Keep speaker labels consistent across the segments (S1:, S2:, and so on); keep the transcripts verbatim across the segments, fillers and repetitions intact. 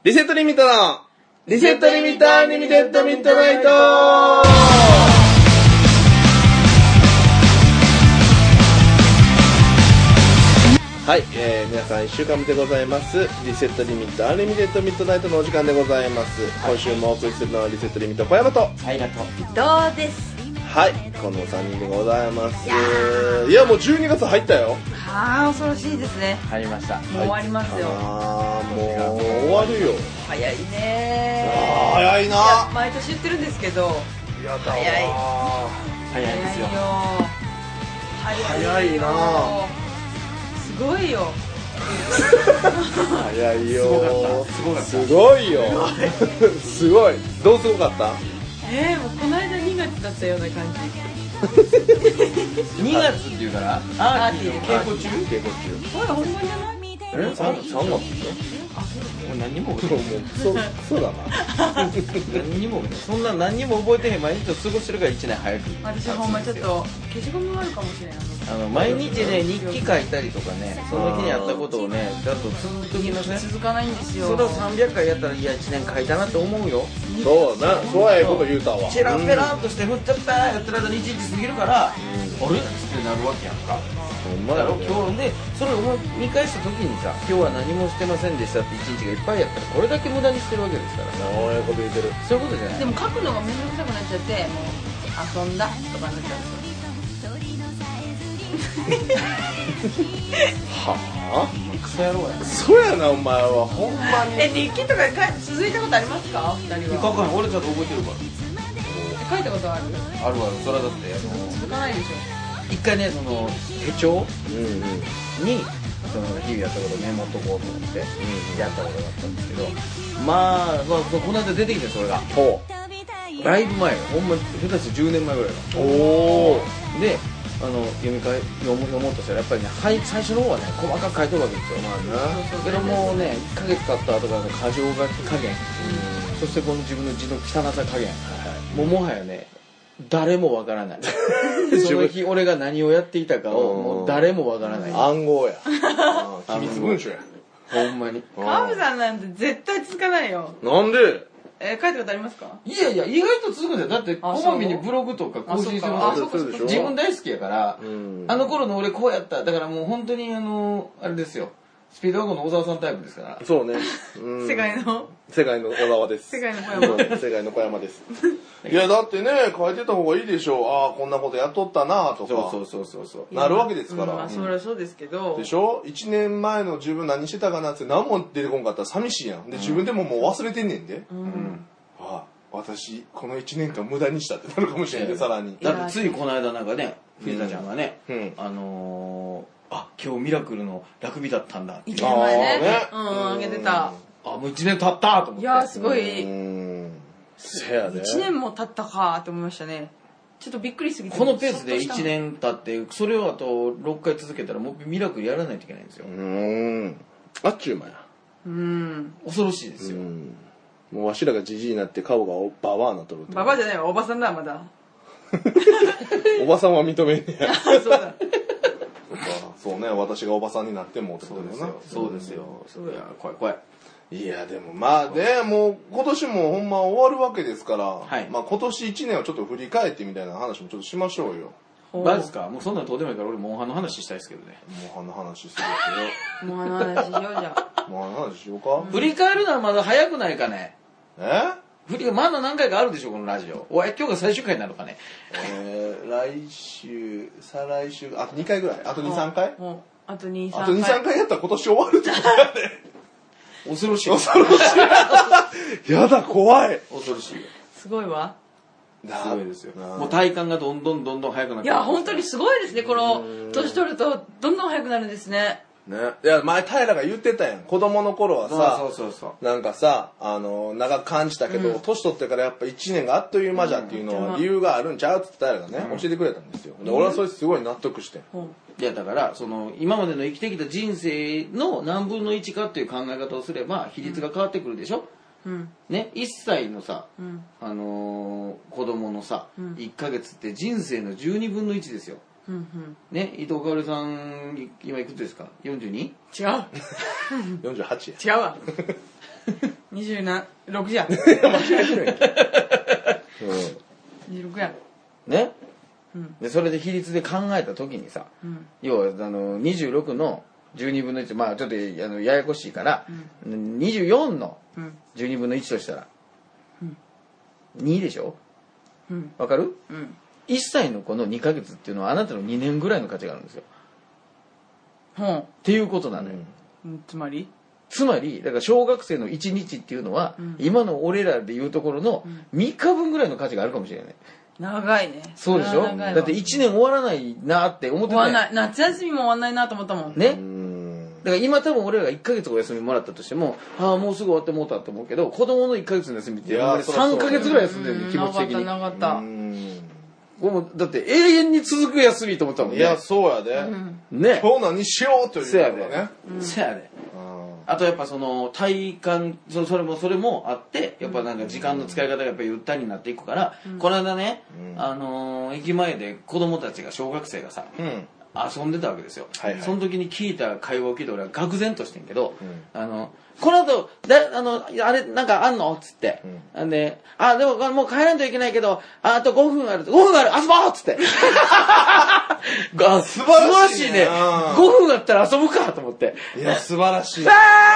S1: リセットリミットのリセットリミットアンリミテッドミッドナイト。はい、えー、皆さんいっしゅうかんめでございます。リセットリミットアンリミテッドミッドナイトのお時間でございます。はい、今週もお送りするのはリセットリミット小山と
S2: ありがとう
S3: どうです。
S1: はい、このさんにんでございます。いや, いやもうじゅうにがつ入ったよ。
S3: はあ、恐ろしいですね。
S2: 入りました。
S3: もう終わりますよ。
S1: ああ、もう終わるよ。
S3: 早いね。
S1: あ早いな。いや
S3: 毎年言ってるんですけど、
S1: やだ
S3: 早い
S2: 早いですよ。
S1: 早いな。
S3: すごいよ。
S1: 早いよ。
S2: すごかった。
S1: すごいよ。すごい。どうすごかった？
S3: えー、もうこの間にがつだったような感じ。
S2: にがつっていうからアーティーの稽古中？
S1: 稽古中。
S3: そうだ、本番じゃない？
S1: え、さんがつでしょ？
S2: もう何にも
S1: 覚えてない。そうそうだな。
S2: 何にもそんな何にも覚えてへん毎日を過ごしてるからいちねん早く。
S3: 私はほんまちょっと消しゴムがあるかもしれない。
S2: あの毎日ね日記書いたりとかね、その日にあったことをねちゃんと続けなさい。
S3: 続かないんですよ。
S2: それをさんびゃっかいやったらいやいちねん書いたなって思うよ。
S1: そうな、そうやこと言うたわ。
S2: チラペランとして振っちゃったやってる間にいちにち過ぎるから、あれってなるわけやんか。
S1: ほんま
S2: だろ今日でそれを見返した時にさ、今日は何もしてませんでしたって一日がいっぱいやったらこれだけ無駄にしてるわけですから。
S1: そういうこと言ってる。
S2: そういうことじゃない。
S3: でも書くのが面倒くさくなっちゃって、もう遊んだとかになっちゃうんですよ。
S1: はぁ？
S2: クソ野郎や。
S1: そうやなお前はほんまに。
S3: え、日記とか続いたことありますか？二人は。
S2: 書かない。俺ちゃんと覚えてるから。
S3: 書いたことある？
S2: あるある。それはだってあの
S3: 続かないでしょ。
S2: 一回ねその手帳
S1: うんうん
S2: にその日々やったことをメモっとこうと思ってやったことがあったんですけど、まあ、まあ、この間出てきてそれが
S1: ほ
S2: ライブ前ほんま下手してじゅうねんまえぐらいの。
S1: おー
S2: であの読み替え読もう読もうとしたらやっぱりね、はい、最初の方はね細かく書いとるわけですよ。
S1: まあな。
S2: けどもうねいっかげつ経った後からの過剰書き加減、そしてこの自分の字の汚さ加減、もうもはやね誰もわからない。その日俺が何をやっていたかをもう誰もわからない。
S1: 暗号や。機密文書や。
S2: ほんまに。
S3: 川辺さんなんて絶対続かないよ。
S1: なんで？
S3: えー、書いたことありますか？
S2: いやいや意外と続くんだよ。だってこまめにブログとか更新してますよ。自分大好きやから、あの頃の俺こうやった。だからもう本当にあのあれですよ。スピードワゴンの小沢さんタイプですから。
S1: そうね。
S3: 世界の
S1: 世界の小沢です。
S3: 世界の小山。
S1: 世界の小山です。いやだってね書いてた方がいいでしょう。ああこんなことやっとったなとか。
S2: そうそうそうそう
S1: なるわけですから。
S3: まあそれはそうですけど。
S1: でしょ？いちねんまえの自分何してたかなって何も出てこんかったら寂しいやん。で自分でももう忘れてんねんで。うん。ああ私このいちねんかん無駄にしたってなるかもしれんでさらに。
S2: だってついこの間なんかね藤田ちゃんがね、
S1: うん
S2: あのー、あ今日ミラクルの楽日だったんだって
S3: いちねんまえね。
S1: ね
S3: うん、あげてた。
S2: あもういちねん経ったと思って。
S3: いやすごい。
S1: うん。せやで。
S3: いちねんも経ったかって思いましたね。ちょっとびっくりすぎて。
S2: このペースでいちねん経ってそれをあとろっかい続けたらもうミラクルやらないといけないんですよ。
S1: うん。あっちゅう間や。
S3: うん。
S2: 恐ろしいですよ。
S1: うんもうわしらがじじいになって顔がババアになっとるって。
S3: ババアじゃないわ、おばさんだまだ。
S1: おばさんは認めんねや。
S3: そうだ。
S1: そうね、私がおばさんになってもってことだよな。
S2: そうですよ。そうや怖い怖い。
S1: いやでもまあね、もう今年もほんま終わるわけですから、
S2: はい、
S1: まあ今年いちねんをちょっと振り返ってみたいな話もちょっとしましょうよ。
S2: マジですか？もうそんなのどうでもいいから俺モンハンの話したいですけどね。
S1: モンハンの話する
S3: よ。モンハンの話しようじゃ。
S1: モンハンの話しようか。
S2: 振り返るならまだ早くないかね。
S1: え？
S2: 振りまだ何回かあるでしょこのラジオ。おい今日が最終回なのかね。
S1: えー、来週再来週あとにかいぐらいあと にさんかい
S3: あとにさんかい
S1: あとにさんかいやったら今年終わるってことだね。
S2: 恐ろしい。
S1: 恐ろしい。やだ怖い。
S2: 恐ろしいよ。
S3: すごいわ。
S2: すごいですよ。もう体感がどんどんどんどん速くなって。
S3: いや本当にすごいですね。この年取るとどんどん速くなるんですね。
S1: ね、いや前平が言ってたやん。子供の頃はさ、
S2: そうそうそう
S1: なんかさあの長く感じたけど、うん、年取ってからやっぱいちねんがあっという間じゃっていうのは理由があるんちゃうって平がね、うん、教えてくれたんですよ。で俺はそれすごい納得して、
S2: うん、いやだからその今までの生きてきた人生の何分のいちかっていう考え方をすれば比率が変わってくるでしょ。うんね、いっさいのさ、うんあのー、子供のさ、うん、いっかげつって人生のじゅうにぶんのいちですよ。うんうん、ね、伊藤かおりさん今いくつですか？ よんじゅうに？ 違う。
S1: よんじゅうはち
S3: や。違うわ。 にじゅうろくじゃん。
S2: 間違えてるやんけ。
S3: にじゅうろくやん。
S2: ね、
S3: うん、
S2: でそれで比率で考えた時にさ、うん、要はあのにじゅうろくのじゅうにぶんのいち、まあちょっとあのややこしいから、うん、にじゅうよんのじゅうにぶんのいちとしたら、うん、にでしょ、うん、わかる、うん、いっさいの子のにかげつっていうのはあなたのにねんぐらいの価値があるんですよ、うん、っていうことなのよ、
S3: うん、つまり
S2: つまりだから小学生のいちにちっていうのは、うん、今の俺らでいうところのみっかぶんぐらいの価値があるかもしれない。
S3: 長いね。
S2: そうでしょ。だっていちねん終わらないなって思ってない。
S3: 終わらない。夏休みも終わらないなと思ったもん。
S2: ね。だから今多分俺らがいっかげつお休みもらったとしても、ああもうすぐ終わってもうたって思うけど、子供のいっかげつの休みってさんかげつぐらい休んでるね、気持ち的に。
S3: 長かった長かった。
S2: もだって永遠に続く休みと思ったもんね。
S1: いやそうやで。
S2: ね。
S1: 今日何しようという。
S2: せやで。せやで。あとやっぱその体感 そ, それもそれもあってやっぱなんか時間の使い方がやっぱりゆったりになっていくから、うん、この間ね、うん、あのー、駅前で子供たちが小学生がさ、うん、遊んでたわけですよ、はいはい、その時に聞いた会話を聞いて俺は愕然としてんけど、うん、あのこの後だあのあれなんかあんのっつって、うん、であでももう帰らんといけないけどあとごふんあるごふんある遊ぼうっつって素晴らしいねごふんあったら遊ぶかと思って。
S1: いや素晴らしい。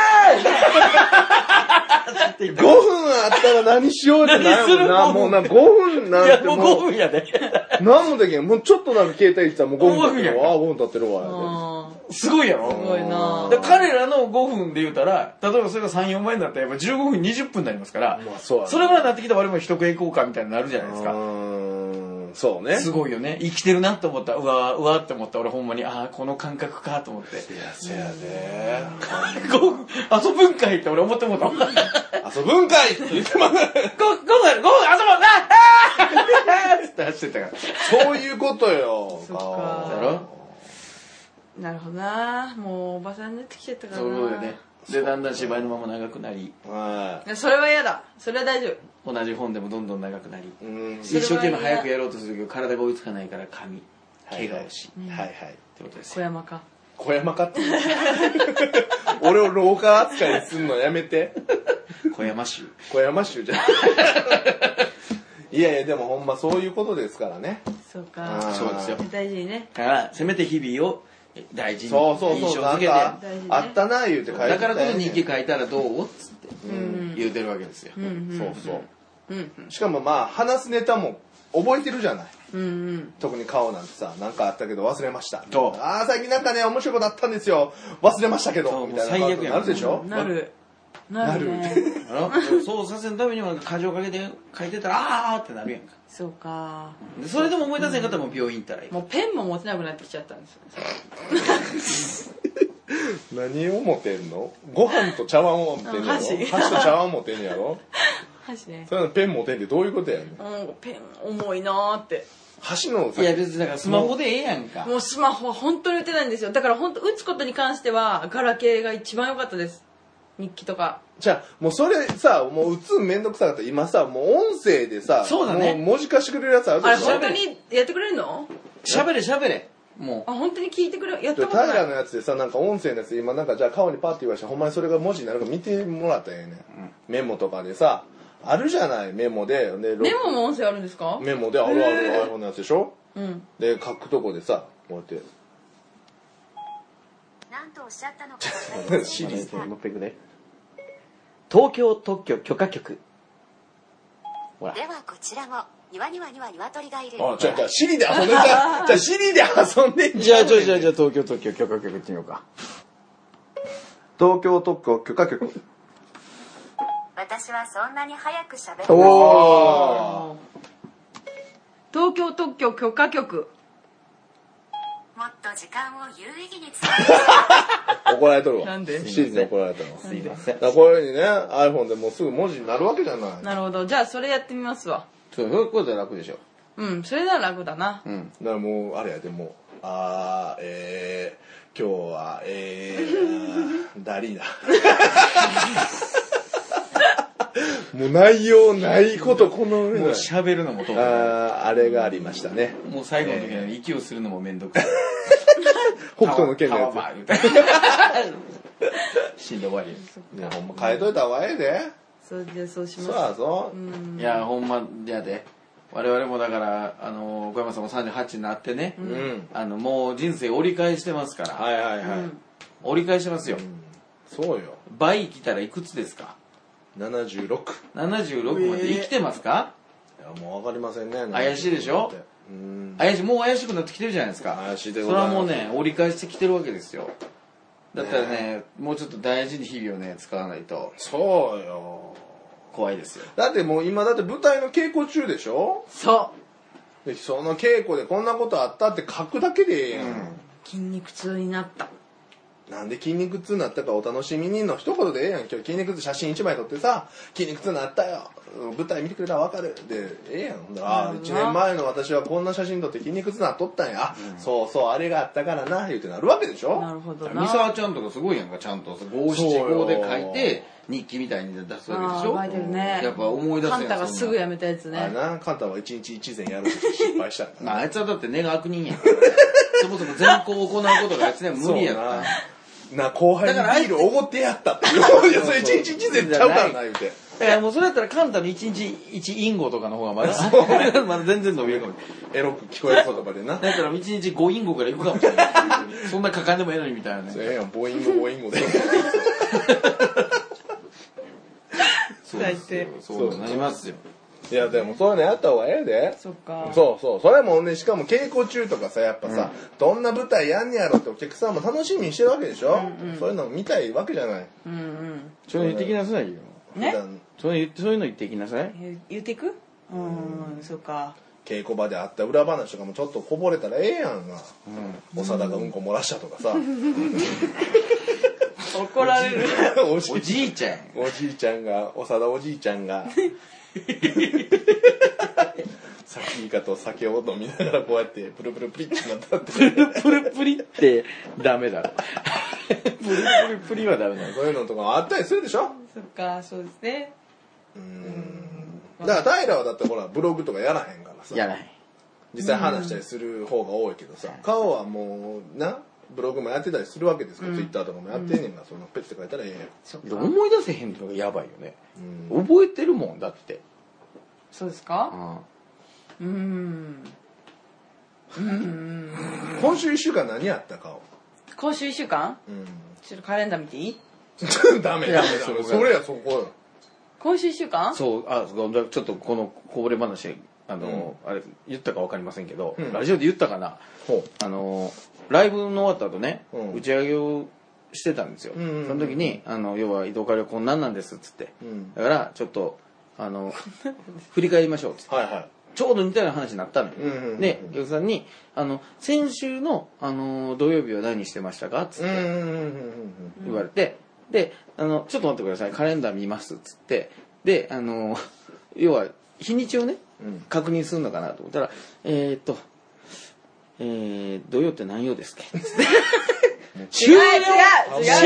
S2: ごふんあったら何しようってなるもんな。もうなごふんなんてもうごふんやで
S1: 何もできん。もうちょっとなんか携帯したらもうごふん経ってるわ。ああごふん経ってるわ。
S2: すごいやろ。
S3: すごいな。
S2: 彼らのごふんで言うたら例えばそれがさん、よんばいになったらやっぱじゅうごふんにじゅっぷんになりますから、まあそうやね、それぐらいになってきたら我々も一食行こうかみたいになるじゃないですか。
S1: そうね。
S2: すごいよね。生きてるなって思った。うわうわって思った。俺ほんまにああこの感覚かと思って。い
S1: やせやで。
S2: 遊ぶんかいって俺思ってもった。
S1: 遊ぶんかいって言ってます。
S2: ごごごご遊ぼうな。ああって走ってたから。
S1: そういうことよ。
S3: そっか。
S2: だろ。
S3: なるほどな。もうおばさんになってきちゃったからな。
S2: そうよね。でだんだん芝居のまま長くなり。
S3: はい。それは嫌だ。それは大丈夫。
S2: 同じ本でもどんどん長くなり、一生懸命早くやろうとするけど体が追いつかないから髪怪我をし、
S1: はいはい
S2: ってことです
S3: 小山か
S1: 小山かって俺を廊下扱いすんのやめて。
S2: 小山州
S1: 小山州じゃんいやいやでもほんまそういうことですからね。
S3: そうか
S2: そうですよ。
S3: 大事にね。
S2: だからせめて日々を大事に
S1: そうそうそうなんかあったな言うて書いてた。
S2: だからこの日記書いたらどうっつって言うてるわけですよ。
S1: そうそう。しかもまあ話すネタも覚えてるじゃない、うんうん、特に顔なんてさ何かあったけど忘れましたああ最近なんかね面白いことあったんですよ忘れましたけどみたいな感じになるでしょ。
S3: なる
S2: なるねそうさせるためにも過剰かけて書いてたらああってなるやんか。
S3: そうか。
S2: それでも思い出せんかったらもう病院行ったらいい。
S3: もうペンも持てなくなってきちゃったんですよ
S1: 何を持てんの。ご飯と茶碗を持てんのやろ。箸箸と茶碗持てんのやろ。
S3: 箸ね。
S1: それのペン持てんってどういうことやねん。
S3: うん、ペン重いなーって。
S1: 箸の
S2: いや別にだからスマホでええやんか。
S3: もうスマホは本当に打てないんですよ。だから本当打つことに関してはガラケーが一番良かったです。日記とか。
S1: じゃあもうそれさもう打つんめんどくさかったら今さもう音声でさ
S2: そうだね
S1: もう文字化してくれるやつあるでしょ。
S3: あれ本当にやってくれるの？
S2: 喋れ喋れ。もう
S3: あ本当に聞いてくれやったことない。
S1: 平のやつでさなんか音声のやつ今なんかじゃあ顔にパッて言わしてほんまにそれが文字になるか見てもらったらええね、うん、メモとかでさあるじゃないメモでで
S3: メモも音声あるんですか。
S1: メモであるある iPhone のやつでしょ、うん、で書くとこでさこうやって
S4: 何とおっしゃったのか分かりませんでした。
S2: 東京特許許可局
S4: ではこちらも庭にはには鶏がいる。
S1: あ、じゃあ、じゃあ、シリで遊んでんじゃん。じゃあ、シリで遊んでんじゃん。
S2: じゃあ、じゃあ、じゃあ、じゃあ、東京特許許可局行ってみようか。
S1: 東京特許許可局。
S4: 私はそんなに早く喋る。
S3: おー。東京特許許可局。
S4: もっと時間を有意義に使う。
S1: 怒られとるわ。
S3: なんで？
S1: シリで怒られたの。
S2: すいません。
S1: だからこういう風にね、iPhone でもうすぐ文字になるわけじゃない。
S3: なるほど。じゃあ、それやってみますわ。
S2: そういうことは楽でしょ。
S3: うん、それなら楽だな。
S1: うん。だからもう、あれやでもう、あー、えー、今日は、えー、ダリーナ。もう内容ないことこの上
S2: もう喋るのもと
S1: ああれがありましたね。
S2: もう最後の時に息をするのもめんどくさい。
S1: 北斗の拳のやつ。
S2: しんどばい。
S1: いやほんま変えといた方がええで。
S3: そうじゃあそうします
S1: そうやぞ。
S2: いやほんまやで。我々もだからあの小山さんもさんじゅうはちになってね、
S1: うん。
S2: あのもう人生折り返してますから、
S1: はいはいはい。
S2: 折り返してますよ。
S1: そうよ。
S2: 倍来たらいくつですか？
S1: ななじゅうろく。
S2: ななじゅうろくまで生きてますか？
S1: いやもう分かりませんね。
S2: 怪しいでしょ？
S1: うん。
S2: 怪しい、もう怪しくなってきてるじゃないですか。
S1: 怪しいでご
S2: それは
S1: ざいます
S2: もうね折り返してきてるわけですよ。だったらねもうちょっと大事に日々をね使わないと
S1: そうよ。
S2: 怖いですよ。
S1: だってもう今だって舞台の稽古中でしょ。
S3: そう
S1: でその稽古でこんなことあったって書くだけでええやん、
S2: うん
S3: 筋肉痛になった。
S1: なんで筋肉痛になったかお楽しみにの一言でええやん。今日筋肉痛写真一枚撮ってさ筋肉痛になったよ舞台見てくれたら分かるでええやん。ほんだらああいちねんまえの私はこんな写真撮って筋肉痛なっとったんや、うん、そうそうあれがあったからな言うてなるわけでしょ。
S3: なるほどな。
S2: 三沢ちゃんとかすごいやんか、ちゃんと五七五で書いて日記みたいに出すわけでしょ。
S3: 書いてるね。
S2: やっぱ思い出すやん。
S3: カンタがすぐやめたやつね。
S1: あれなカンタは一日一善やるって失敗したん
S2: まああいつはだって根が悪人やんそもそも善行を行うことがあいつには無理やった
S1: な後輩にビールおごってやったっていういやそれ一日一善ちゃうからな言うて。
S2: だからもうそれやったらカンタの一日一インゴとかの方がまだまだ全然伸びるかも。
S1: エロく聞こえる言葉でな。
S2: だから一日五インゴからいくかもしれないそんな書かんでもええのにみたいなね。
S1: ええやんボーインゴボーインゴで
S2: そうですよ。そうなりますよ。
S1: いやでもそういうのやった方がええで。
S3: そっか。
S1: そうそうそれもねしかも稽古中とかさやっぱさ、うん、どんな舞台やんねやろってお客さんも楽しみにしてるわけでしょ、うんうん、そういうの見たいわけじゃない。
S3: うんうん
S2: そういうの言ってきなさいよ。
S3: ね。
S2: そういうそういうの言ってきなさい。
S3: 言っていく？うんそうか。
S1: 稽古場であった裏話とかもちょっとこぼれたらええやんが、うん、長田がうんこ漏らしたとかさ
S3: 怒られる
S2: おじいちゃん
S1: おじいちゃんが長田おじいちゃんがサキイカと酒を飲みながらこうやってプルプルプリってなったって
S2: プルプルプリってダメだろプルプルプリはダメだ。
S1: そういうのとかもあったりするでしょ。
S3: そっかそうですね。
S1: うーんだから平はだってほらブログとかやらへんからさ。
S2: やらへん。
S1: 実際話したりする方が多いけどさ、顔はもうなブログもやってたりするわけですから、うん、ツイッターとかもやってんねんから、そのペッて書いたらええやん。
S2: 思い出せへんってのがやばいよね、うん、覚えてるもんだって。
S3: そうですか。うん、うんうん
S1: 今週いっしゅうかん何やったかを。
S3: 今週いっしゅうかん、うん、ちょっとカレンダー見ていい
S1: ダメダメダメそれやそこよ。
S3: 今週いっしゅうかん
S2: そうあちょっとこのこぼれ話あの、うん、あれ言ったか分かりませんけど、うん、ラジオで言ったかな、あのライブの終わった後ね、うん、打ち上げをしてたんですよ、うんうんうん、その時にあの要は移動火力こんなんなんですっつって、うん、だからちょっとあの振り返りましょうっつって、はいはい、ちょうど似たような話になったのよ、うんうんうん、でお客さんにあの先週の、あの土曜日は何してましたかっつって言われて、であのちょっと待ってくださいカレンダー見ますっつってであの要は日にちをね、うん、確認するのかなと思ったらえー、っとえー、土曜って何曜ですか
S3: 終了違う違う違う違うこんなひ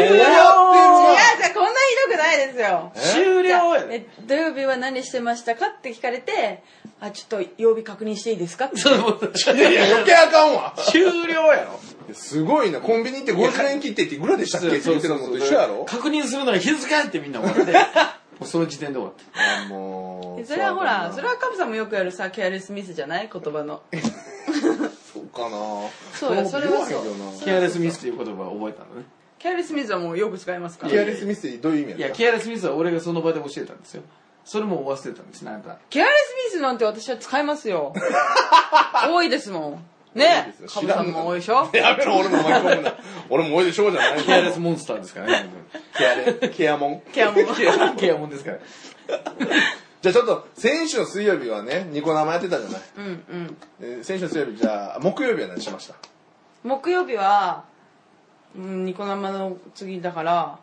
S3: どくないですよ。
S2: 終了や
S3: え土曜日は何してましたかって聞かれてあちょっと曜日確認していいですかって
S1: いやいや余計あかんわ
S2: 終了やろ。
S1: すごいなコンビニ行ってごじゅうえん切ってっていくらでしたっけって言ってたのと一緒やろ。
S2: 確認するなら気づかんってみんな思ってもうその時点で終わった
S1: もう
S3: それはほらそれはカブさんもよくやるさケアレスミスじゃない言葉の
S1: そうかな。
S3: そうよそれはそう
S2: ケアレスミスっていう言葉を覚えたのね。
S3: ケアレスミスはもうよく使いますから。
S1: ケアレスミスってどういう意味やった？
S2: いやケアレスミスは俺がその場で教えたんですよ。それも忘れたんですなんか。
S3: ケアレスミスなんて私は使いますよ多いですもんね。カブさんも多いでしょ。
S1: やめろ俺も巻き込むな俺も多いでしょじゃない。
S2: ケアレスモンスターですからね
S1: ケアレケアモン
S3: ケアモン
S2: ケアモンですから
S1: じゃあちょっと先週の水曜日はねニコ生やってたじゃない。
S3: うんうん、
S1: えー、先週の水曜日じゃあ木曜日は何しました？
S3: 木曜日は、うん、ニコ生の次だから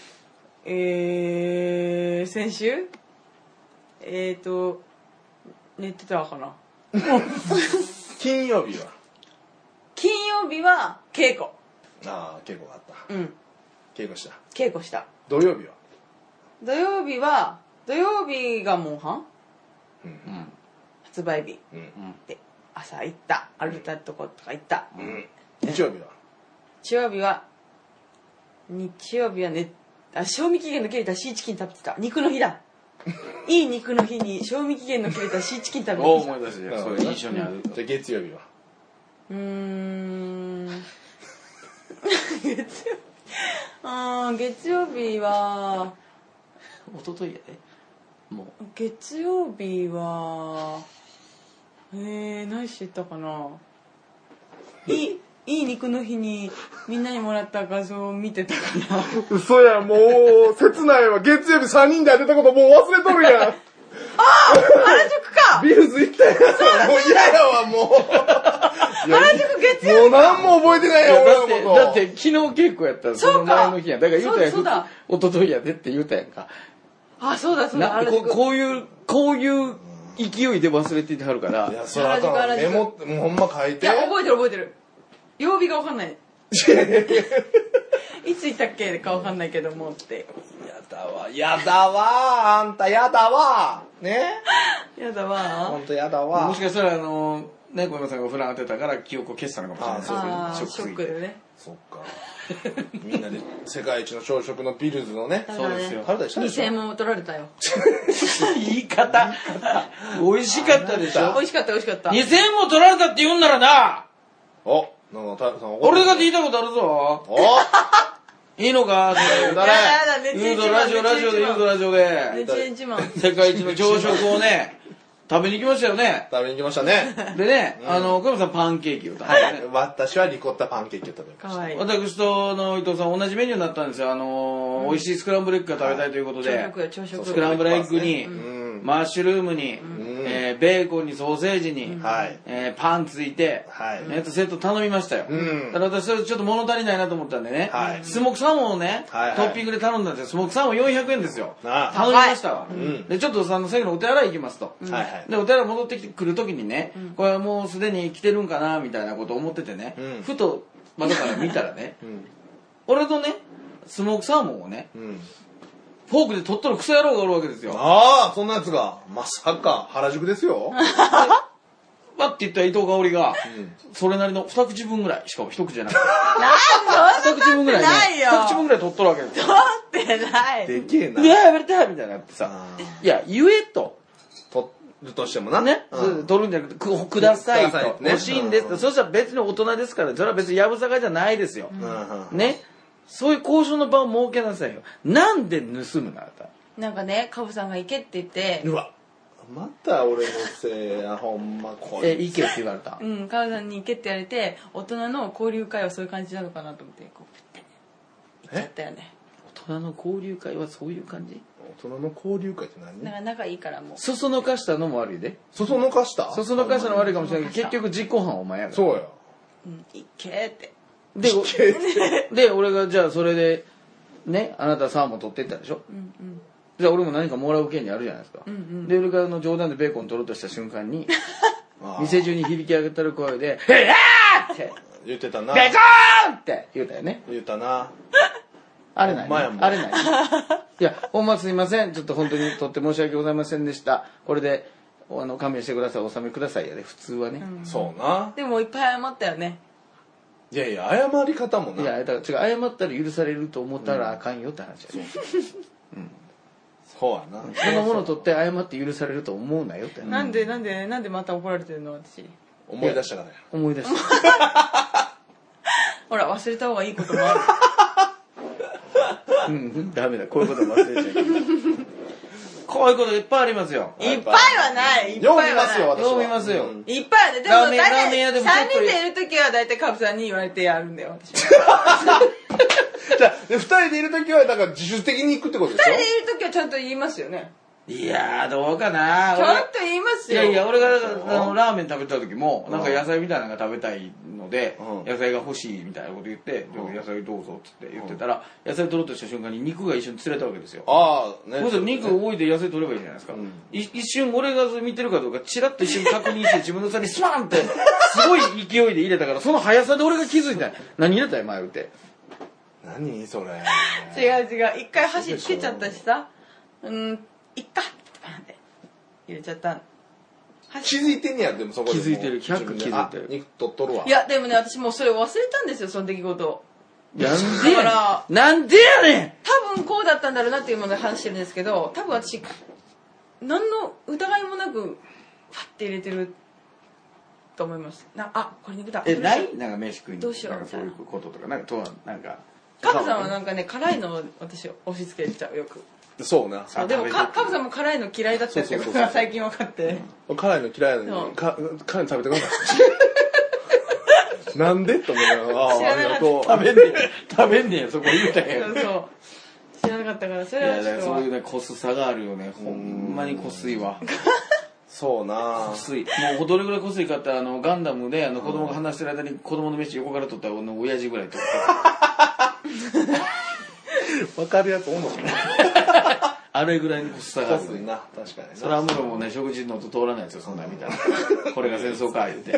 S3: えー、先週えーと寝てたかな
S1: 金曜日は
S3: 金曜日は稽古。
S1: ああ稽古があった。うん稽古した。
S3: 稽古した。
S1: 土曜日は
S3: 土曜日は土曜日がモンハン、うんうん、発売日、うん、で朝行った歩いたとことか行った、うん、
S1: 日曜日は
S3: 日曜日は日曜日はね、あ、賞味期限の切れたシーチキン食べてた。肉の日だ。いい肉の日に賞味期限の切れたシーチキン食べてた。
S2: お思い出して、そういう印象にある。
S1: じゃあ月曜日は
S3: うーん月曜日あー月曜日は
S2: 一昨日やでもう
S3: 月曜日はえー、何してたかないいいい肉の日にみんなにもらった画像を見てたかな。
S1: 嘘や、もう切ないわ。月曜日さんにんで当てたこともう忘れとるやん。
S3: あー原宿か。
S1: ビルズ行ったやん。もう嫌やわ、もう。
S3: 原宿月曜日
S1: もう何も覚えてないよ、俺のこと。
S2: だって昨日稽古やったらその前の日や。だから言うたやん。
S3: そうだ
S2: 一昨日やでって言うたやんか。
S3: あ、そうだそうだ。
S2: なここういうこういう勢いで忘れていてはるから。
S1: いや、それあかん。メモってもうほんま書いて。
S3: いや、覚えてる覚えてる。曜日が分かんない。いつ行ったっけか分かんないけどもって。
S1: やだわ、やだわ、あんたやだわ。ね。
S3: やだわ。
S1: ほんとやだわ。
S2: もしかしたらあのね小山さんがフラン当てたから記憶を消したのかもしれない。
S3: ああ、ショックでね。
S1: そっか。みんなで世界一の朝食のビルズのね。
S2: そうですよ。
S1: 食べたりしたでしょ。
S3: にせんえんも取られたよ。
S2: 言い方。美味しかったでしょ。
S3: 美味しかった美味しかった。
S2: にせんえんも取られたって言うんならな。
S1: お、なんかた
S2: 俺が聞いたことあるぞ。
S1: お
S2: いいのかそれ。
S3: やだやだ、
S2: 言うぞラジオラジオで言うぞラジオで。
S3: ねちねちマン。
S2: 世界一の朝食をね食べに行きましたよね。
S1: 食べに行きましたね。
S2: でね、あの小山さんパンケーキを食べてね。
S1: 私はリコッタパンケーキを食べました。
S3: かわいい。
S2: 私との伊藤さん同じメニューになったんですよ。あのー美味しいスクランブルエッグが食べたいということで、
S3: 朝食や朝食。
S2: スクランブルエッグに、
S1: うん。
S2: マッシュルームに、えーベーコンにソーセージに、
S1: はい。
S2: えーパンついて、
S1: はい。
S2: えっとセット頼みましたよ。
S1: うん
S2: ただ私ちょっと物足りないなと思ったんでね、
S1: はい
S2: スモークサーモンをね、
S1: はいはい
S2: トッピングで頼んだんですよ。スモークサーモンよんひゃくえんですよ。
S1: なあ。
S2: 頼みましたわ。
S1: ん
S2: でちょっとあの先のお手洗い行きますと。
S1: はいはい。
S2: でお手洗い戻ってきてくるときにね、これはもうすでに来てるんかなみたいなことを思っててね、
S1: うん
S2: ふと窓から見たらね、
S1: うん。
S2: 俺のねスモークサーモンをね
S1: うん。
S2: フォークで取っとるクソ野郎がおるわけですよ。
S1: ああ、そんなやつが。まさか、原宿ですよ。
S2: わって言った伊藤香織が、
S1: うん。
S2: それなりの二口分ぐらい、しかも一口じゃなくて、
S3: なん
S2: 二口分ぐらいね、
S3: ないよ。
S2: 二口分ぐらい取っとるわけですよ。
S3: 取ってない。
S1: でけえな。
S2: うわー、やめたみたいになってさ、
S1: あ
S2: いや、言えと。
S1: 取るとしてもな。
S2: ね、
S1: うん。
S2: 取るんじゃなくて、くくださいと
S1: ください。ね
S2: 欲しいんですと。
S1: うん
S2: そしたら別に大人ですから、それは別にやぶさかじゃないですよ。
S1: うんうん。
S2: ね。そういう交渉の場を設けなさいよ。なんで盗むのあなた。
S3: なんかね、カブさんが行けって言って、
S1: うわ。また俺のせいや、ほんま、こ
S2: え、
S1: れ。
S2: 行けって言われた。
S3: うん、カブさんに行けって言われて、大人の交流会はそういう感じなのかなと思って、こう、ピッて、行っちゃったよね。
S2: 大人の交流会はそういう感じ？
S1: 大人の交流会って
S3: だか
S1: 何？
S3: ら仲いいからもう。
S2: そそのかしたのも悪いで。
S1: そそのかした
S2: そそのかしたの悪いかもしれないけど、結局実行犯お前やから。
S1: そうや。
S3: うん、行けって。
S2: で、で、俺がじゃあそれで、ね、あなたサーモン取ってったでしょ。
S3: うんうん。
S2: じゃあ俺も何かもらう権利あるじゃないですか。
S3: うんうん。
S2: で、俺があの冗談でベーコン取ろうとした瞬間に、
S1: あー
S2: 店中に響き上げてる声で、へやーって、
S1: 言ってたな。
S2: ベーコーンって言うたよね。
S1: 言ったな。
S2: あれない、
S1: ほんまやもん
S2: あれない。いや、ほんますいません。ちょっと本当にとって申し訳ございませんでした。これで、あの、勘弁してください。お納めくださいやで、普通はね。
S1: そうな。
S3: でもいっぱい謝ったよね。
S1: いやいや、謝り方もな。
S2: いや、だから違う、謝ったら許されると思ったらあかんよって話やね。
S1: そうやな。
S2: そのものを取って謝って許されると思うなよって話。
S3: なんでなんでなんでまた怒られてるの私。
S1: 思い出したからや。
S2: 思い出した。
S3: ほら忘れた方がいいこともある。
S2: うん、ダメだ。こういうこと忘れちゃいけない。こういうこといっぱいありますよ。
S3: いっぱいはない。いっぱい
S1: よう
S3: はない。
S1: 見ますよ、私は。
S2: よう見ますよ
S1: うん
S3: いっぱいある。でも
S2: ラーメン
S3: 大体
S2: ラーメン屋でも
S3: さんにん
S2: ちょっと
S3: でいるときは大体カブさんに言われてやるんだよ私は。
S1: じゃあ、で二人でいるときは、だから自主的に行くってことでしょ
S3: 二人でいるときはちゃんと言いますよね。
S2: いやー、どうかな。
S3: ちゃんと言いますよ。
S2: いやいや、俺がだからあのラーメン食べた時も、なんか野菜みたいなのが食べたいので、
S1: うん
S2: 野菜が欲しいみたいなこと言って、
S1: うん
S2: 野菜どうぞっつって言ってたら、野菜取ろうとした瞬間に肉が一緒に釣れたわけですよ。
S1: ああ、ね。
S2: そうすると肉を置いて野菜取ればいいじゃないですか。
S1: うん
S2: い一瞬俺が見てるかどうかチラッと一瞬確認して自分の皿にスパンってすごい勢いで入れたから、その速さで俺が気づいた。何入れたよ前打って。
S1: 何それ。
S3: 違う違う。一回箸つけちゃったしさ。うん、いっかって入れちゃった。
S1: 気づいてんねや、でもそこでも。
S2: 気づいてるひゃく気づいてる
S1: あ、肉取っとるわ。
S3: いや、でもね、私もうそれ忘れたんですよ、その出来事を。
S2: なんでやねん
S3: だから
S2: なんでやねん
S3: 多分こうだったんだろうなっていうもので話してるんですけど、多分私何の疑いもなくファッて入れてると思います。なあこれ肉だ。
S2: えないなんか飯食いに
S3: どうしよう
S2: なんかそういうこととかなんかとはなんか
S3: カブさんはなんかね辛いのを私押し付けちゃうよく。
S1: そうな。
S3: そうでもかカブさんも辛いの嫌いだったってことが最近分かって。
S1: 辛いの嫌いなの
S3: そう
S1: に、か辛いの食べてください。なんでと思いながら、ああ、ありがとう。
S2: 食べんねん食べんねんそこ言うたやん
S3: そうそう知らなかったからそ
S2: い
S3: れは
S2: やだからそういう
S3: ちょっと
S2: ねこすさがあるよねほんまにこすいわ
S1: そうな
S2: こすいもうどれぐらいこすいかってあのガンダムであの子供が話してる間に子供の飯横から取ったらの親父ぐらい取った
S1: わかるやつおんのかな。
S2: あれぐらいのこすさがある
S1: こすいな、確かにな。
S2: それはもうもうね食事の音通らないですよそんなん見たらこれが戦争か言うて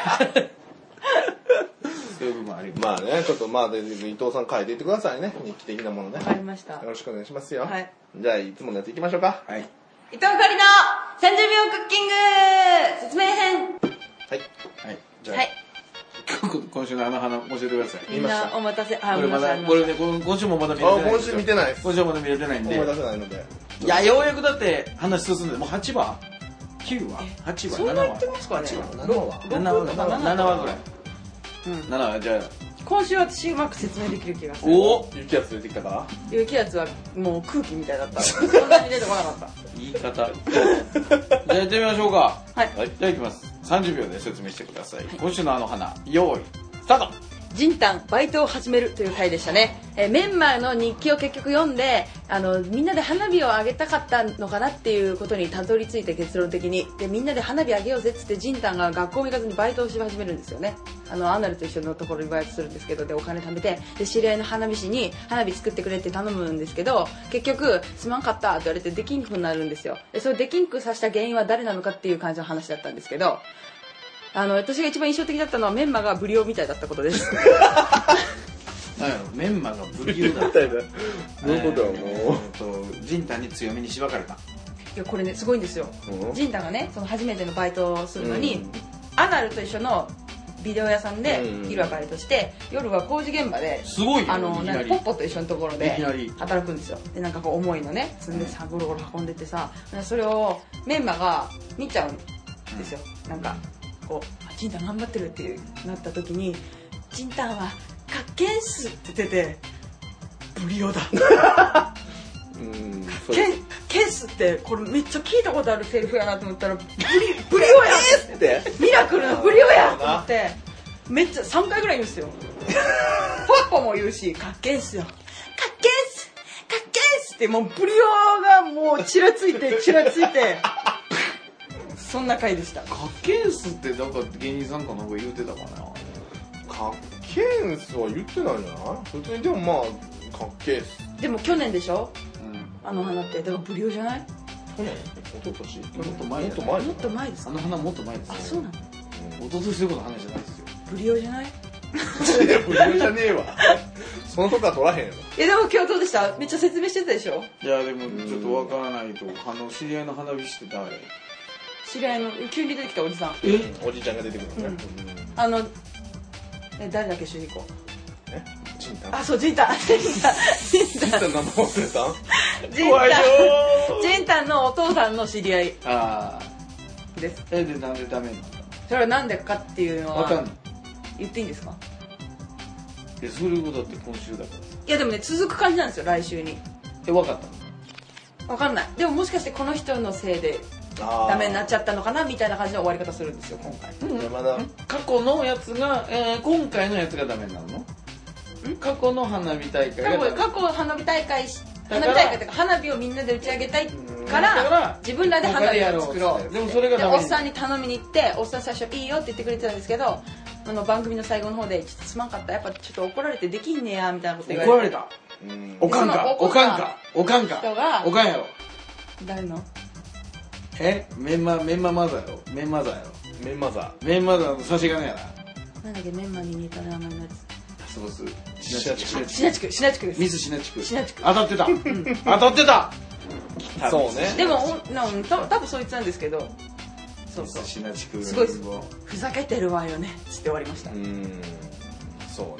S2: そういう部分あります
S1: まあね、ちょっとまあ、で伊藤さん書いていってくださいね。日記的なものね。
S3: 分かりました。
S1: よろしくお願いしますよ。
S3: はい。
S1: じゃあ、いつものやついきましょうか。
S2: はい
S3: 伊藤あかりのさんじゅうびょうクッキング説明編。
S1: はい。
S2: はい
S1: じゃあ、
S3: はい。
S2: 今週のあの花教えてください
S3: みんなお待たせ。あ、
S2: これまだ
S3: 皆さん
S2: これねこの今週もまだ見れて
S1: あ、
S2: ないんですよ
S1: 今週見てないです。
S2: 今週はまだ見れてないんで
S1: 思い出せないので。
S2: いやようやくだって話進んでもうはちわきゅうわはちわ
S3: そん
S2: ななわ
S3: な言ってますかね。
S1: ななわ。
S2: ななわ
S3: 六とか七
S2: ななわぐらい
S3: うん
S2: ななわじゃあ
S3: 今週は私うまく説明できる気がする。
S2: お
S1: 雪やつ出てきたか
S3: 雪やつはもう空気みたいだった。そんなに出てこなかった。
S2: 言い方じゃあやってみましょうか
S3: はい。
S2: はいじゃあいきますさんじゅうびょうで説明してください今週のあの花用意スタート
S3: ジンタンバイトを始めるという回でしたね。えーメンマの日記を結局読んで、あのみんなで花火をあげたかったのかなっていうことにたどり着いて、結論的にでみんなで花火あげようぜっつってジンタンが学校も行かずにバイトをし始めるんですよね。あのアナルと一緒のところにバイトするんですけど、でお金貯めてで知り合いの花火師に花火作ってくれって頼むんですけど、結局すまんかったって言われてできんくになるんですよ。でそれできんくさせた原因は誰なのかっていう感じの話だったんですけど、あの私が一番印象的だったのはメンマがブリオみたいだったことです。
S2: なんやろメンマがブリューだ
S1: みたいな。どういうことはも
S2: えーとジンタンに強めにしばかれた
S3: いやこれねすごいんですよ。
S1: うん
S3: ジンタンがねその初めてのバイトをするのに、
S1: うん
S3: アナルと一緒のビデオ屋さんで
S1: うん
S3: 昼はバイトして、夜は工事現場です
S2: ごいよ
S3: あの
S2: いきなり
S3: なんかポッポと一緒のところで
S2: いきなり
S3: 働くんですよ。でなんかこう重いのね積んでさゴロゴロ運んでてさ、それをメンマが見ちゃうんですよ。なんかこうあジンタン頑張ってるっていうなった時に、ジンタンはかっけんすって言ってて、ブリオだ。
S1: う。うん。そう
S3: ケンケンスってこれめっちゃ聞いたことあるセリフやなと思ったらブリブリオや
S1: って。
S3: ミラクルのブリオやと思ってめっちゃさんかいぐらい言うんですよ。ポッポも言うしかっけんすよかっけんすかっけんすってもうブリオがもうちらついてちらついてそんな回でした。
S2: カッケンスってなんか芸人さんかなんか言うてたかな
S1: かっけーんすは言ってないんじゃない普通に。でもまあ、かっけーっす。
S3: でも去年でしょ
S2: うん
S3: あの花って。だからブリオじゃない？
S1: 去年一昨年
S2: もっと前や
S1: もっと前
S3: もっと前ですか？
S2: あの花もっと前です
S3: あそうなの？
S2: 一昨年そういうこと話じゃないですよ
S3: ブリオじゃない？
S1: いや、ブリオじゃねえわ。そのとこは取らへんやろ。
S3: えでも今日どうでした？めっちゃ説明してたでしょ？
S2: いやでもちょっとわからないとあの知り合いの花火師って誰
S3: 知り合いの急に出てきたおじさん。
S2: え
S1: おじちゃんが出てくるのね。
S3: あのえ誰だっけ主人公？
S1: えチンタン
S3: あそうジンタンジンタンジン
S1: チンタン名前忘れたん
S3: タンジン
S2: 怖いよ
S3: タンジンタンのお父さんの知り合い
S2: ああ
S3: です。
S2: えでなんでダメになったの
S3: それはなんでかっていうのは
S2: わかんない
S3: 言っていいんですか？
S2: えそれことだって今週だから
S3: いやでもね続く感じなんですよ来週に。
S2: えわかったの
S3: わかんない。でももしかしてこの人のせいで
S1: あー
S3: ダメになっちゃったのかなみたいな感じの終わり方するんですよ今回。
S1: いやまだ
S2: 過去のやつが、えー今回のやつがダメになるの過去の花火大会が
S3: 過去過去花火大会し
S2: だから
S3: 花火大会というか花火をみんなで打ち上げたいか
S2: だから
S3: ら自分らで花火を作ろう。
S2: でもそれが
S3: で
S2: ダメ
S3: おっさんに頼みに行っておっさん最初いいよって言ってくれてたんですけど、あの番組の最後の方でちょっとすまんかったやっぱちょっと怒られてできんねやみたいなこと言われて
S2: 怒られた
S1: うん
S2: おかんかおかんかおかんか
S3: 人が
S2: おかんやろ
S3: 誰の
S2: えメンマメンママザーやろメンマザーやろ
S1: メンマザ
S2: メンマザーの差し金やな
S3: なんだっけメンマに似た名前のやつ。
S2: そうす
S1: シナチク
S3: シナチクシナチクです。
S2: ミスシナチク
S3: シナチク
S2: 当たってた当たってた
S1: ーそうね
S3: でもおなた多分そいつなんですけど、そうそう
S2: シナチク
S3: すごいふざけてるわよねつって終わりました。
S1: うんそうね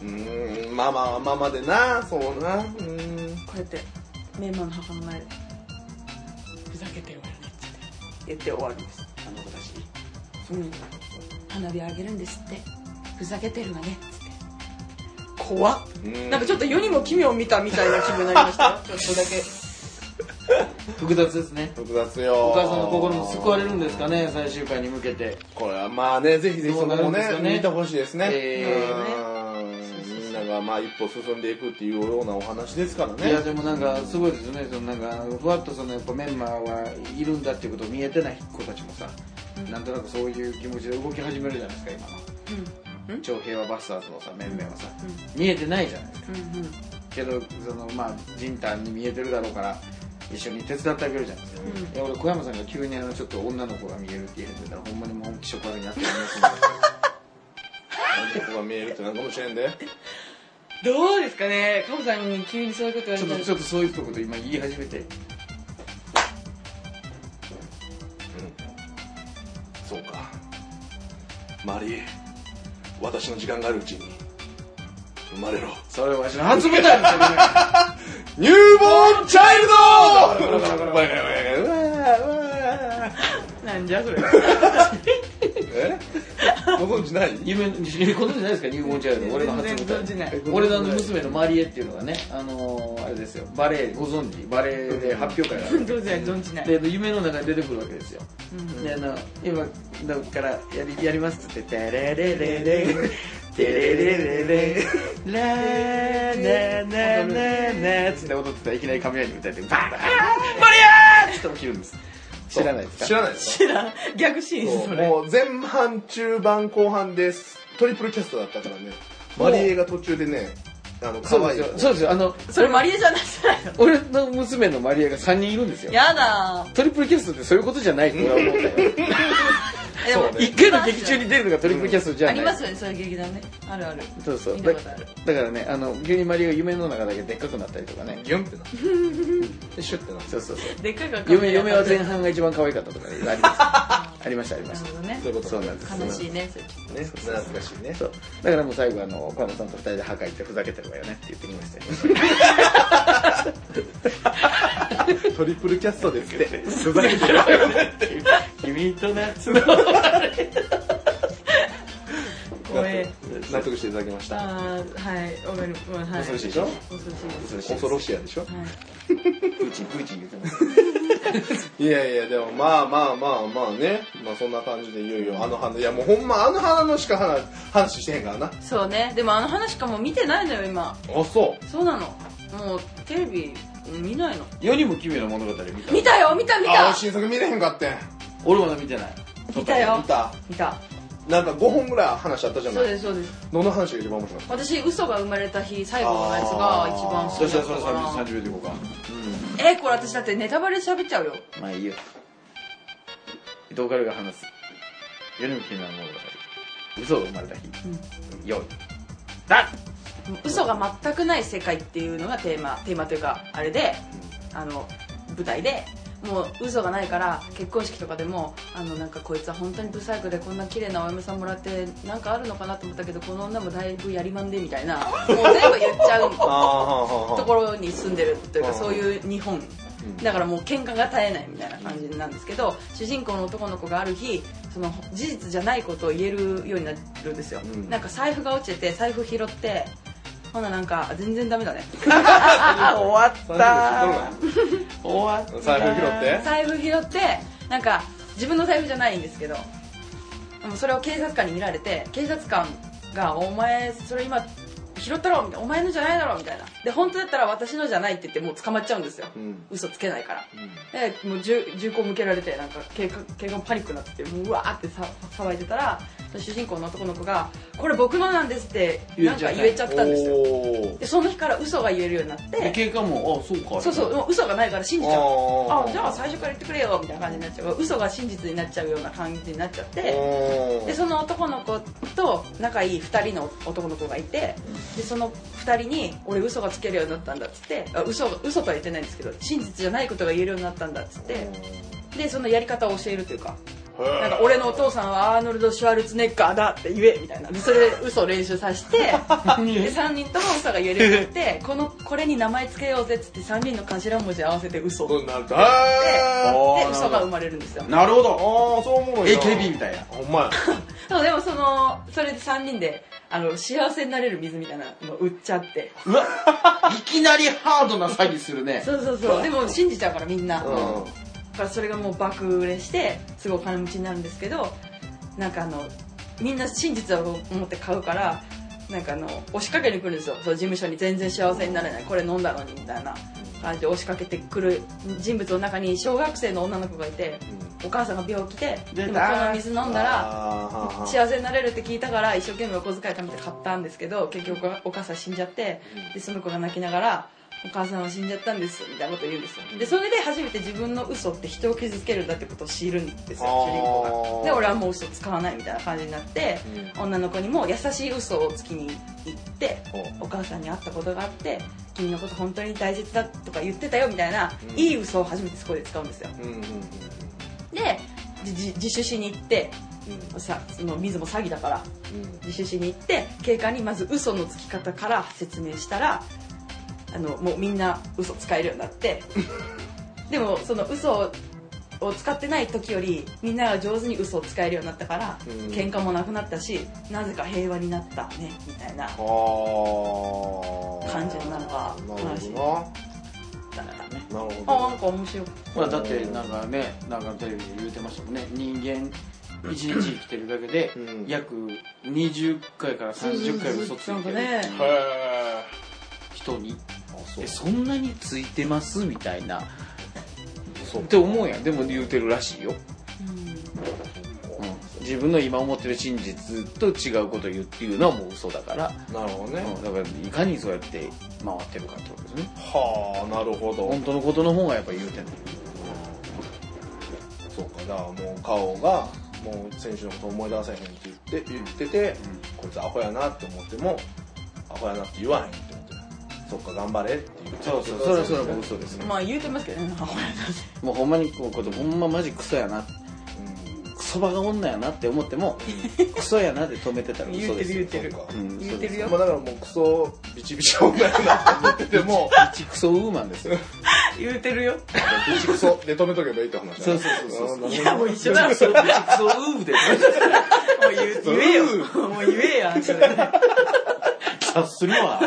S1: うーんまあまあまあまでなそうなうーん
S3: こうやってメンマの墓の前でふざけてるわよねって言って終わるんです。
S2: あの子たち
S3: うん花火あげるんですってふざけてるわねっつって怖っ。なんかちょっと世にも奇妙を見たみたいな気分になりましたよちょっとだけ
S2: 複雑ですね。
S1: 複雑よ。
S2: お母さんの心も救われるんですかね、最終回に向けて。
S1: これはまあね、ぜひぜひそこもね、
S2: ね
S1: 見てほしいですね。
S2: え
S1: ー、みんながまあ一歩進んでいくっていうようなお話ですからね。
S2: いやでもなんかすごいですよね。そのなんかふわっとそのやっぱメンバーはいるんだっていうことを見えてない子たちもさ、うん、なんとなくそういう気持ちで動き始めるじゃないですか今の。うん、超平和バスターズのさ面々はさ、うん、見えてないじゃないですか。うんうん、けどそのまあ仁丹に見えてるだろうから。一緒に手伝ってあげるじゃないですか、うん、いや俺小山さんが急にあのちょっと女の子が見えるって言ってたらほんまにもう気色悪いなって思いますんで
S1: 女の子が見えるってなんかもしれんで
S3: どうですかねカモさんに急にそういうこと言われたら
S2: ちょっとちょっとそういうこと今言い始めてうん
S1: そうかマリー私の時間があるうちに生まれろ
S2: それわしの初舞台ですよね
S1: ニューボーンチャイルド
S3: なんじゃそれ
S1: えご存知ない
S2: 夢ご存知ないですかニューボーンチャイルド俺の初舞台俺の娘のマリエっていうのがねあのー、あれですよバレエご存知バレエで発表会がある
S3: 存じない
S2: で夢の中に出てくるわけですよ、うん、であの今からやり、やりますって言ってテレレレレテレレレレラーナナナナつって踊ってたらいきなり雷に打たれてバーンマリアーって起きるんです知らないですか
S1: 知らないです
S3: 知らん逆シーンそれ
S1: もう前半中盤後半ですトリプルキャストだったからねマリエが途中でねあの可愛い
S2: そうですよあの
S3: それマリエじゃない
S2: 俺の娘のマリエがさんにんいるんですよ
S3: やだ
S2: トリプルキャストってそういうことじゃないって俺は思ったよ一回の劇中に出るのがトリプルキャストじゃない、
S3: うん、ありますよねそういう劇団ねあるある
S2: そうそうだ, だからねあの急にマリエが夢の中だけでっかくなったりとかね
S1: ギュンってなでシュッてな
S2: そうそうそう
S3: でっかく
S2: 嫁嫁は前半が一番可愛かったとか、ね、ありますありましたありました
S3: なるほどね
S2: そういうことそうなんです
S3: 悲しいねそれ
S1: ね懐かしいね
S2: そうだからもう最後あの岡野さんと二人で墓行ってふざけてるわよねって言ってきましたよ
S1: トリプルキャストですって
S2: ふざけてるわよねっていう君と夏の
S1: 納得していただきました。
S3: あはい、おめでとう。はい。
S1: 恐ろしいでしょ。恐ろしいやでしょ。プ
S2: ーチンプーチン言ってます。
S1: いやいやでもまあまあまあまあね、まあそんな感じでいよいよあの花いやもうほんまあの花のしか話話してへんからな。
S3: そうね。でもあの花しかもう見てないのよ今。
S1: あそう。
S3: そうなの。もうテレビ見ないの。
S2: 世にも奇妙な物語見た。
S3: 見たよ見た見た。
S1: あ新作見れへんかってん。
S2: 俺まだ見てない。
S3: 見たよ。
S1: 見た。
S3: 見た。
S1: なんかごほんぐらい話あったじゃない。
S3: そうですそうです。
S1: どの話が一番面白かった。
S3: 私嘘が生まれた日最後のやつが一番好きだったから。
S2: さんじゅうびょうでいこうか。
S3: うん、えこれ私だってネタバレ喋っちゃうよ。
S2: まあいいよ。伊藤カルが話す。世にも奇妙な物語。嘘が生まれた日。うん、よい。だ。
S3: 嘘が全くない世界っていうのがテーマテーマというかあれで、うん、あの舞台で。もう嘘がないから結婚式とかでもあのなんかこいつは本当にブサイクでこんな綺麗なお嫁さんもらってなんかあるのかなと思ったけどこの女もだいぶやりまんでみたいなもう全部言っちゃうところに住んでるというかそういう日本だからもう喧嘩が絶えないみたいな感じなんですけど主人公の男の子がある日その事実じゃないことを言えるようになるんですよ、うん、なんか財布が落ちてて財布拾ってほななんか全然ダメだね
S2: 終わった終わった
S1: 財布拾って
S3: 財布拾ってなんか自分の財布じゃないんですけどそれを警察官に見られて警察官がお前それ今拾ったろみたいなお前のじゃないだろみたいなで本当だったら私のじゃないって言ってもう捕まっちゃうんですよ、うん、嘘つけないから、うん、でもう銃口向けられてなんか警官警官パニックになってもううわーってさ騒いでたら主人公の男の子がこれ僕のなんですってなんか言えちゃったんですよでその日から嘘が言えるようになって
S2: 警官もあそうか
S3: そうそうもう嘘がないから信じちゃうあじゃあ最初から言ってくれよみたいな感じになっちゃう嘘が真実になっちゃうような感じになっちゃってでその男の子と仲いいふたりの男の子がいてでそのふたりに俺嘘がつけるようになったんだっつってあ 嘘, 嘘とは言ってないんですけど真実じゃないことが言えるようになったんだっつってでそのやり方を教えるというかなんか俺のお父さんはアーノルド・シュワルツェネッガーだって言えみたいなでそれで嘘を練習させてでさんにんとも嘘が言えるようになってこのこれに名前つけようぜっつってさんにんの頭文字合わせて嘘を
S1: なる
S3: で嘘が生まれるんですよ。
S2: なるほど。
S1: ああそう思うの
S2: エーケービー みたいな。
S1: ほんまや
S3: そうでもそのそれでさんにんであの幸せになれる水みたいなのを売っちゃって
S2: うわいきなりハードな詐欺するね。
S3: そうそうそうでも信じちゃうからみんな、
S1: うん
S3: だからそれがもう爆売れしてすごいお金持ちになるんですけどなんかあのみんな真実だと思って買うからなんかあの押しかけに来るんですよ。そう事務所に全然幸せになれないこれ飲んだのにみたいな感じで押しかけてくる人物の中に小学生の女の子がいて、うん、お母さんが病気ででもこの水飲んだら幸せになれるって聞いたから一生懸命お小遣い貯めて買ったんですけど結局お母さん死んじゃってでその子が泣きながらお母さんは死んじゃったんですみたいなことを言うんですよ。でそれで初めて自分の嘘って人を傷つけるんだってことを知るんですよ主人公が。で俺はもう嘘使わないみたいな感じになって、うん、女の子にも優しい嘘をつきに行ってお母さんに会ったことがあって君のこと本当に大切だとか言ってたよみたいな、うん、いい嘘を初めてそこで使うんですよ、うんうんうん、で自首しに行って、うん、さその水も詐欺だから、うん、自首しに行って警官にまず嘘のつき方から説明したらあのもうみんな嘘使えるようになってでもその嘘を使ってない時よりみんなが上手に嘘を使えるようになったから、うん、喧嘩もなくなったしなぜか平和になったねみたいな感じのなんか話だからね。なるほど。あなんか面白い。
S2: まあだってなんかねなんかテレビで言うてましたもんね人間いちにち生きてるだけで約にじゅっかいからさんじゅっかい嘘ついてる人にそ, そんなについてますみたいなって思うやん。でも言うてるらしいよ、うんうん、自分の今思ってる真実と違うことを言うっていうのはもう嘘だから。
S1: なるほどね、
S2: うん、だからいかにそうやって回ってるかってことですね。
S1: はあなるほど。
S2: 本当のことの方がやっぱ言うてんの。
S1: そうかだからもう顔がもう選手のこと思い出せへんって言って言ってて、うん、こいつアホやなって思ってもアホやなって言わへんって思ってそっか頑張れって言って
S2: そうそうそれはそれはもう嘘ですね。
S3: まあ言うてますけどねアホやな
S2: もうほんまにこうことほんまマジクソやな、うん、クソバが女やなって思っても、うん、クソやなで止めてたら嘘ですよ。
S3: 言うてる言うてる、うん、言うてるよ。
S1: まあだからもうクソビチビチ女やなって思ってても
S2: ビチクソウーマンですよ
S3: 言うてるよ。
S1: ビチクソで止めとけばいいって話だ、ね、
S2: そうそうそうそう。
S3: いやもう一緒だろ。
S2: そうビチクソウーでも
S3: う言えよ。もう言えや。
S2: 察するわ。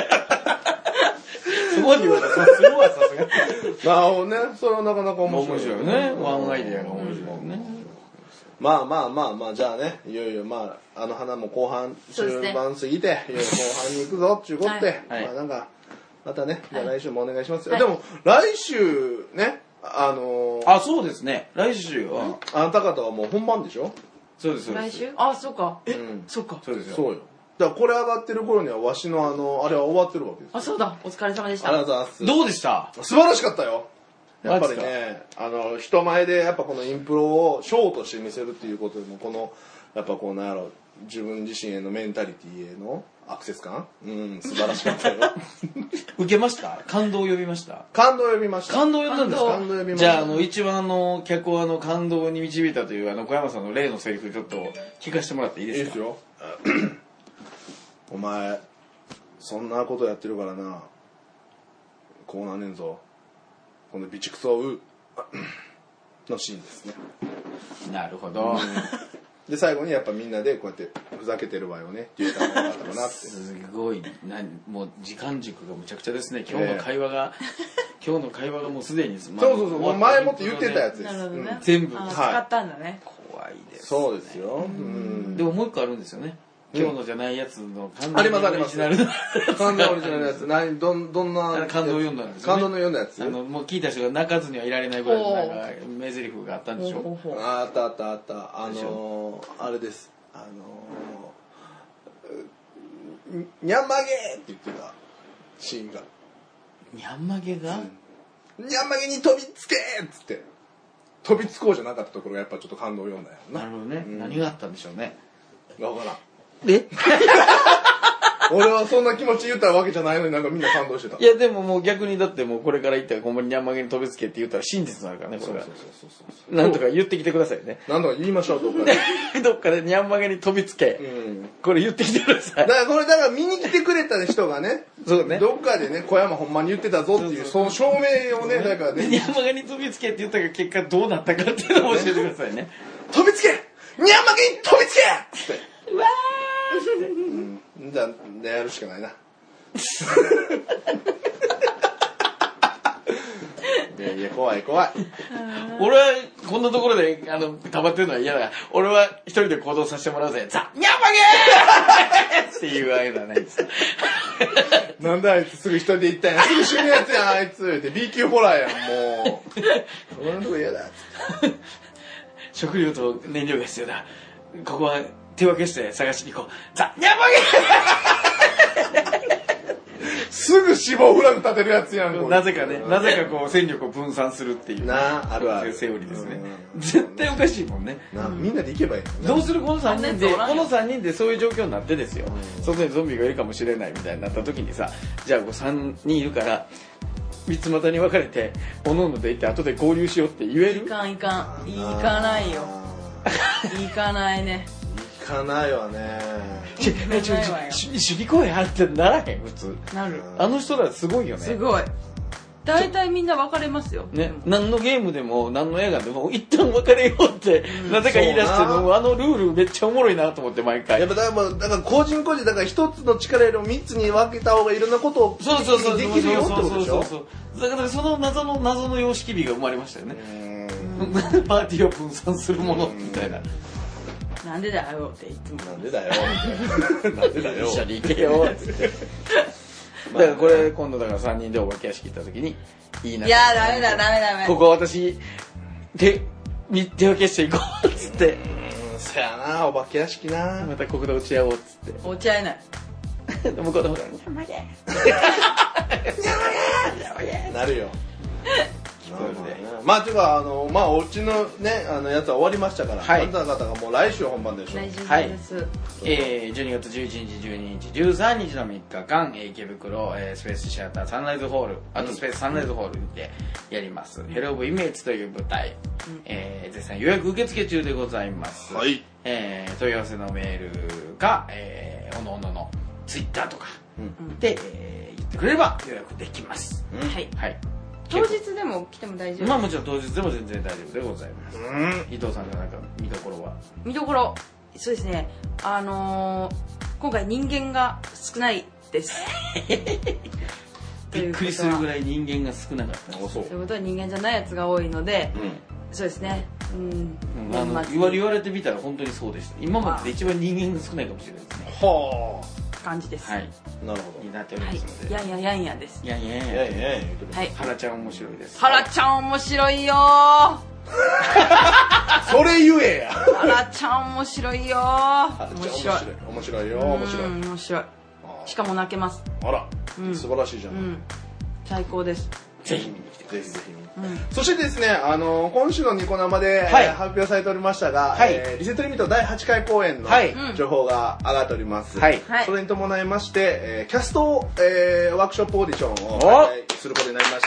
S2: そこに言われたら察するわさす
S1: が。なるほどね。それはなかなか面白い。
S2: 面白いね。ワンアイデアが面白いね。
S1: まあまあまあまあじゃあねいよいよまああの花も後半終盤過ぎて、ね、いよいよ後半に行くぞっていうことで、はい、まあなんかまたねじゃあ来週もお願いしますよ、はい、でも来週ねあのー、
S2: あそうですね来週は
S1: あなた方はもう本番でしょ。
S2: そうですそうです。
S3: 来週あそうかえ、うん、そうか
S2: そうですよ。
S1: そうよ。だからこれ上がってる頃にはわしのあのあれは終わってるわけですよ。
S3: あそうだお疲れ様でした。
S1: ありがとうございます。
S2: どうでした？
S1: 素晴らしかったよ。やっぱりねあの人前でやっぱこのインプロをショーとして見せるっていうことでもこのやっぱこうなんやろ自分自身へのメンタリティへのアクセス感うん素晴らしかったよ
S2: 受けました？感動を呼びました？
S1: 感動を呼びました。
S2: 感動を呼んだんですか？
S1: 感動を呼びました。
S2: じゃああの一番あの脚をあの感動に導いたというあの小山さんの例のセリフちょっと聞かせてもらっていいですか？
S1: いいですよお前そんなことやってるからなこうなんねんぞこのビチクソウのシーンですね。
S2: なるほど、うん、
S1: で最後にやっぱみんなでこうやってふざけてるわよねって言ったらよかったかなって
S2: すごいなもう時間軸がむちゃくちゃですね今日の会話が、えー、今日の会話がもうすでに、
S1: まあ、そうそうそう前もって言ってたやつです、
S3: ね
S1: うん、
S2: 全部
S3: 使ったんだね、
S2: はい、怖いです、ね、
S1: そうですよ、うん、
S2: でももう一個あるんですよね今日のじゃないやつの
S1: 感動のオリジナルの感動オリジナルのやつ何どんどんな
S2: 感動を読んだんですよね。
S1: 感動の読んだやつ
S2: あのもう聞いた人が泣かずにはいられないぐらいのなんか名台詞があったんでしょ。
S1: あったあったあったあのー、あれですあのー、にゃんまげって言ってたシーンが
S2: にゃんまげが、
S1: うん、にゃんまげに飛びつけっつって飛びつこうじゃなかったところがやっぱちょっと感動を読んだよな。
S2: なるほどね、うん、何があったんでしょうね。
S1: わからん。
S2: え
S1: 俺はそんな気持ち言ったわけじゃないのになんかみんな感動してた。
S2: いやでももう逆にだってもうこれから言ったらほんまにニャンマゲに飛びつけって言ったら真実になるからね、これが。
S1: そうそうそうそう。
S2: なんとか言ってきてくださいね。
S1: なんとか言いましょう、どっかで。
S2: どっかでニャンマゲに飛びつけ。
S1: うん。
S2: これ言ってきてください。
S1: だからこれだから見に来てくれた人がね、
S2: そうね。
S1: どっかでね、小山ほんまに言ってたぞっていう、その証明をね、だからね。
S2: ニャンマゲに飛びつけって言ったが結果どうなったかっていうのを教えてくださいね。
S1: 飛びつけニャンマゲに飛びつけって。
S2: うわ
S1: ーじゃあ、やるしかないな。いやいや、怖い怖い。
S2: 俺はこんなところであの溜まってるのは嫌だから、俺は一人で行動させてもらうぜ。ザ・ニャンマゲーっていうあれだね。
S1: なんであいつすぐ一人で行ったんや。すぐ死ぬやつやん、あいつ。って ビー 級ホラーやん、もう。そんなとこ嫌だ。
S2: 食料と燃料が必要だ。ここは手分けして探しに行こう。ザ・ニャンマゲー
S1: すぐ死亡フラグ立てるやつやん。
S2: なぜかね、なぜかこう戦力を分散するっていう
S1: なあるある
S2: セオリーですね。絶対おかしいもんね。
S1: なみんなで行けばいいの。
S2: どうするこのさんにんで、このさんにんでそういう状況になってですよ。外にゾンビがいるかもしれないみたいになった時にさ、じゃあこうさんにんいるから三つ股に分かれておのおので行って後で合流しようって言える？
S3: いかんいかん、行かないよ。行かないね。
S1: 行かないわね。
S2: ちょちょちょ主義公演あってならへん普通。
S3: なる。
S2: あの人らすごいよね。
S3: すごい。大体みんな分かれますよ。
S2: ね、何のゲームでも何の映画でも一旦別れようって、うん、なぜか言い出してるの、あのルールめっちゃおもろいなと思って毎回。
S1: やっぱだからだから個人個人だから一つの力よりも三つに分けた方がいろんなことを
S2: そうそうそう
S1: できるよってことでしょ。
S2: だからその謎の謎の様式美が生まれましたよね。パーティーを分散するものみたいな。
S3: なんでだよっていつも。
S1: なんでだよ。なんでだよ。
S2: 一緒に行けよって。だからこれ今度だからさんにんでお化け屋敷行った時にいいな。
S3: いやダメだダメダメ。
S2: ここ私手に手分けしていこうっつって。
S1: うん、そやなお化け屋敷な。
S2: またここで落ち合おうっつって。
S3: 落ち合えない。
S2: でもこのほらニャンマゲ
S1: なるよ。まあていうかあのまあおうちのねあのやつは終わりましたから、はい、あなた方がもう来週本番でしょ。
S3: 来週です。
S2: はい。えー、じゅうにがつじゅういちにち、じゅうににち、じゅうさんにちのみっかかん、池袋、えー、スペースシアターサンライズホール、あとスペースサンライズホールでやります。うん、ヘローブイメージという舞台、うん、えー、絶賛予約受付中でございます。
S1: はい。
S2: えー、問い合わせのメールか、えー、おのおののツイッターとかで、うん、えー、言ってくれれば予約できます。
S3: うん、はい。
S2: はい。
S3: 当日でも来ても大丈夫。
S2: まあもちろん当日でも全然大丈夫でございます。うん、伊藤さんがなんか見どころは？
S3: 見どころ、そうですね。あのー、今回人間が少ないです。
S2: びっくりするぐらい人間が少なかった。
S3: そう。ということは人間じゃないやつが多いので、うん、そうですね。うん。
S2: うん、あの言われ言われてみたら本当にそうでした。今までで一番人間が少ないかもしれないですね。
S1: はあ。
S3: 感じです。
S2: はい。
S1: なるほど。
S2: になっておりますので。
S3: はい、やんややんやです。
S2: やんややんや。
S1: やんややんや。
S3: はい。
S2: 原ちゃん面白いです。
S3: 原ちゃん面白いよー。
S1: それ言えや。
S3: 原ちゃん面白いよー。
S1: 面白い。面白いよ。面白い。
S3: 面白い。しかも泣けます。
S1: あら、素晴らしいじゃん。うん。
S3: 最高です。
S2: ぜひ見に来てください。ぜひぜひ。
S1: うん、そしてですね、あのー、今週のニコ生で、はい、えー、発表されておりましたが、はい、えー、リセットリミットだいはちかい公演の情報が上がっております。はい、それに伴いまして、えー、キャスト、えー、ワークショップオーディションを開催することになりました。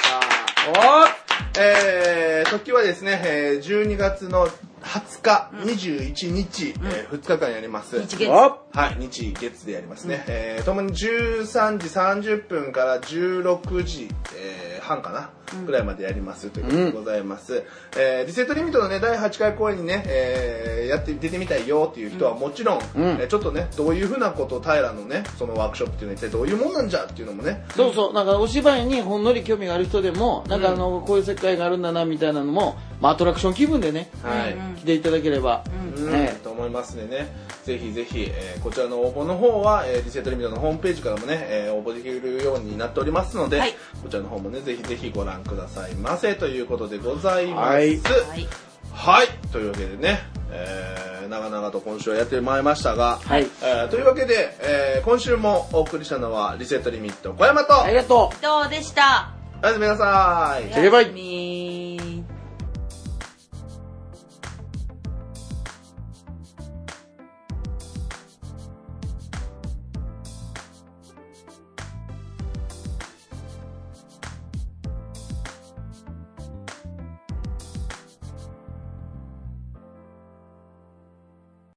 S1: えー、時はですね、えー、じゅうにがつのはつか、にじゅういちにち、うん、えー、ふつかかんやります。
S3: 日月。
S1: はい、日月でやりますね。うん、えー、ともにじゅうさんじさんじゅっぷんからじゅうろくじ、えー、はんかな、うん、ぐらいまでやりますということでございます。うん、えー、リセットリミットのね、だいはちかい公演にね、えー、やって出てみたいよっていう人はもちろん、うん、えー、ちょっとね、どういうふうなことを平のね、そのワークショップっていうのは一体どういうもんなんじゃっていうのもね。
S2: そうそう、なんかお芝居にほんのり興味がある人でも、なんかあの、こういう世界があるんだなみたいなのも、まあ、アトラクション気分でね、はい、来ていただければ、
S1: うんね、と思いますのでね、ぜひぜひ、えー、こちらの応募の方は、えー、リセットリミットのホームページからもね、えー、応募できるようになっておりますので、はい、こちらの方もね、ぜひぜひご覧くださいませということでございます。はい、はい、というわけでね、えー、長々と今週はやってまいりましたが、はい、えー、というわけで、えー、今週もお送りしたのはリセットリミット小山と、
S2: ありがとう。
S3: どうでした。
S1: おやすみなさい。
S2: バイバイ。